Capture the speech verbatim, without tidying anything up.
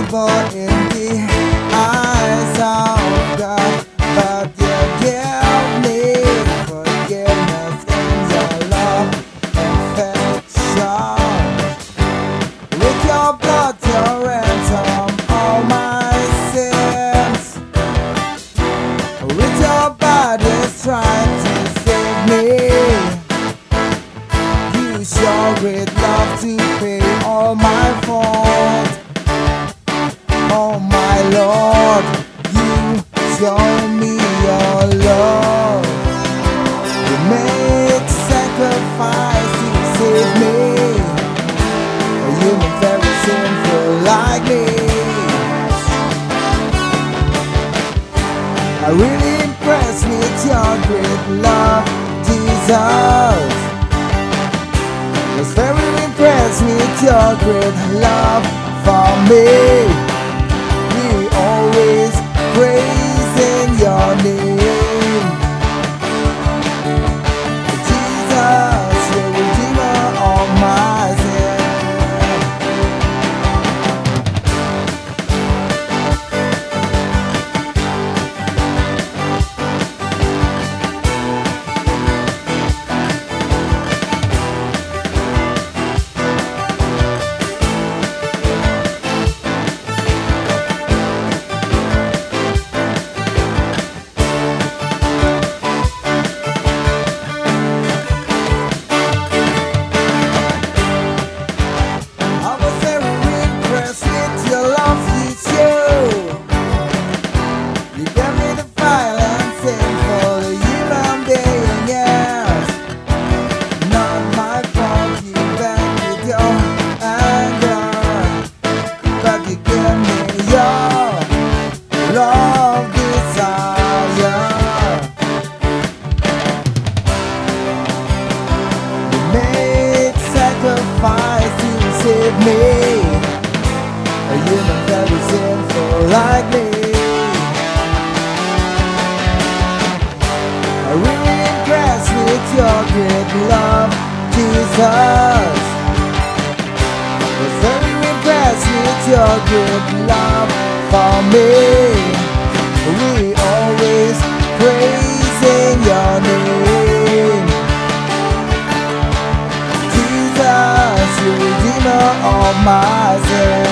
evil in the eyes of God, but you give me forgiveness in your love and affection. With your blood you ransom all my sins. With your body trying to save me. Use your great love to pay all my faults. Oh my Lord, you show me your love. You make sacrifice to save me. You're very sinful like me. I really impressed with your great love, Jesus. Was very impressed with your great love for me. We always praising your name, Jesus, the Redeemer of my sin. Love desire. You made sacrifice to save me. A human very sinful like me. I really impressed with your great love, Jesus. Was very impressed with your great love for me. We always praising your name, Jesus, you Redeemer of my sin.